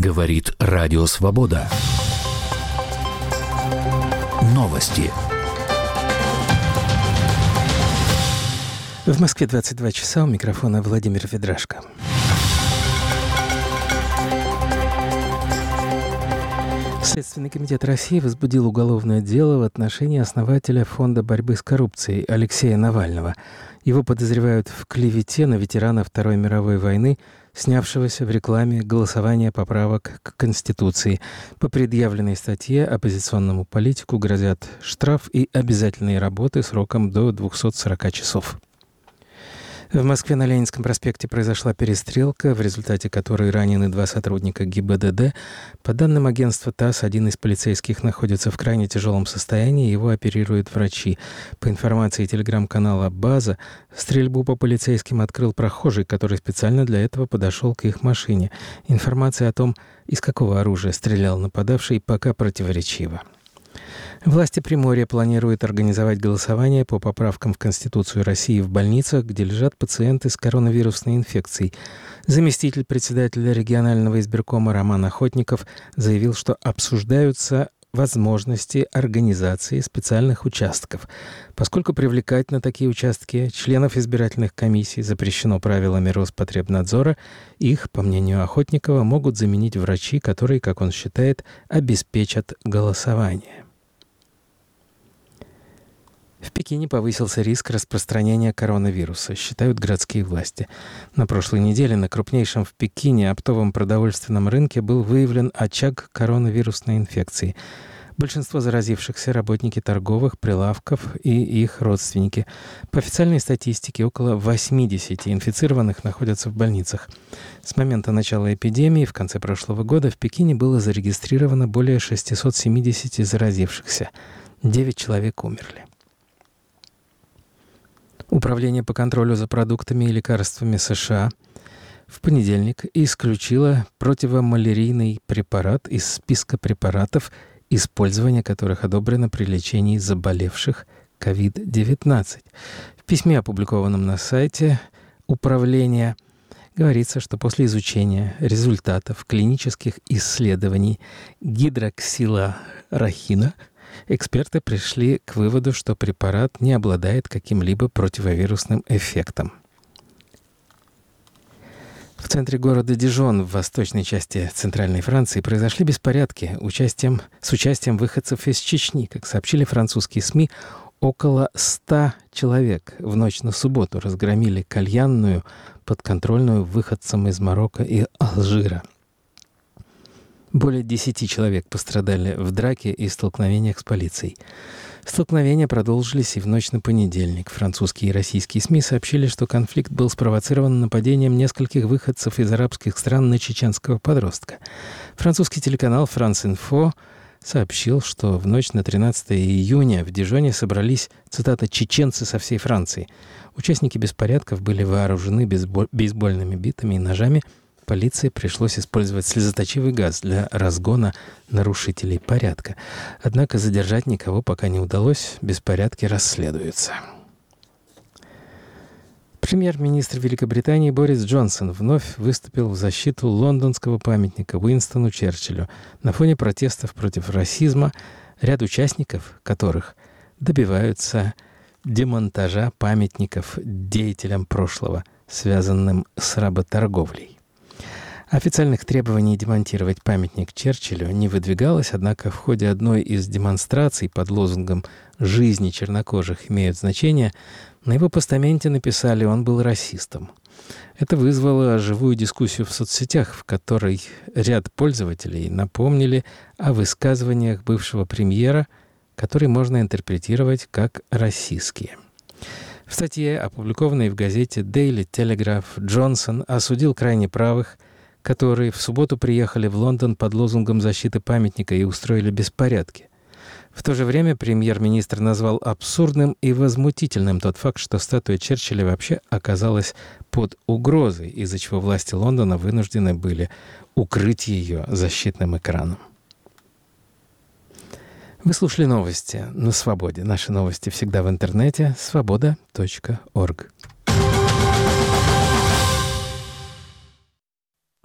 Говорит Радио Свобода. Новости. В Москве 22 часа. У микрофона Владимир Ведрашко. Следственный комитет России возбудил уголовное дело в отношении основателя Фонда борьбы с коррупцией Алексея Навального. Его подозревают в клевете на ветерана Второй мировой войны, снявшегося в рекламе голосования поправок к Конституции. По предъявленной статье оппозиционному политику грозят штраф и обязательные работы сроком до 240 часов. В Москве на Ленинском проспекте произошла перестрелка, в результате которой ранены 2 сотрудника ГИБДД. По данным агентства ТАСС, один из полицейских находится в крайне тяжелом состоянии, его оперируют врачи. По информации телеграм-канала «База», стрельбу по полицейским открыл прохожий, который специально для этого подошел к их машине. Информация о том, из какого оружия стрелял нападавший, пока противоречива. Власти Приморья планируют организовать голосование по поправкам в Конституцию России в больницах, где лежат пациенты с коронавирусной инфекцией. Заместитель председателя регионального избиркома Роман Охотников заявил, что обсуждаются возможности организации специальных участков. Поскольку привлекать на такие участки членов избирательных комиссий запрещено правилами Роспотребнадзора, их, по мнению Охотникова, могут заменить врачи, которые, как он считает, обеспечат голосование. В Пекине повысился риск распространения коронавируса, считают городские власти. На прошлой неделе на крупнейшем в Пекине оптовом продовольственном рынке был выявлен очаг коронавирусной инфекции. Большинство заразившихся — работники торговых прилавков и их родственники. По официальной статистике, около 80 инфицированных находятся в больницах. С момента начала эпидемии в конце прошлого года в Пекине было зарегистрировано более 670 заразившихся. 9 человек умерли. Управление по контролю за продуктами и лекарствами США в понедельник исключило противомалярийный препарат из списка препаратов, использование которых одобрено при лечении заболевших COVID-19. В письме, опубликованном на сайте управления, говорится, что после изучения результатов клинических исследований гидроксилорахина эксперты пришли к выводу, что препарат не обладает каким-либо противовирусным эффектом. В центре города Дижон, в восточной части центральной Франции, произошли беспорядки с участием выходцев из Чечни. Как сообщили французские СМИ, около 100 человек в ночь на субботу разгромили кальянную, подконтрольную выходцам из Марокко и Алжира. Более 10 человек пострадали в драке и столкновениях с полицией. Столкновения продолжились и в ночь на понедельник. Французские и российские СМИ сообщили, что конфликт был спровоцирован нападением нескольких выходцев из арабских стран на чеченского подростка. Французский телеканал «France Info» сообщил, что в ночь на 13 июня в Дижоне собрались, цитата, «чеченцы со всей Франции». Участники беспорядков были вооружены бейсбольными битами и ножами. Полиции пришлось использовать слезоточивый газ для разгона нарушителей порядка. Однако задержать никого пока не удалось, беспорядки расследуются. Премьер-министр Великобритании Борис Джонсон вновь выступил в защиту лондонского памятника Уинстону Черчиллю на фоне протестов против расизма, ряд участников которых добиваются демонтажа памятников деятелям прошлого, связанным с работорговлей. Официальных требований демонтировать памятник Черчиллю не выдвигалось, однако в ходе одной из демонстраций под лозунгом «Жизни чернокожих имеют значение» на его постаменте написали «Он был расистом». Это вызвало живую дискуссию в соцсетях, в которой ряд пользователей напомнили о высказываниях бывшего премьера, которые можно интерпретировать как расистские. В статье, опубликованной в газете Daily Telegraph, Джонсон осудил крайне правых, которые в субботу приехали в Лондон под лозунгом защиты памятника и устроили беспорядки. В то же время премьер-министр назвал абсурдным и возмутительным тот факт, что статуя Черчилля вообще оказалась под угрозой, из-за чего власти Лондона вынуждены были укрыть ее защитным экраном. Вы слушали новости на Свободе. Наши новости всегда в интернете. Свобода.орг.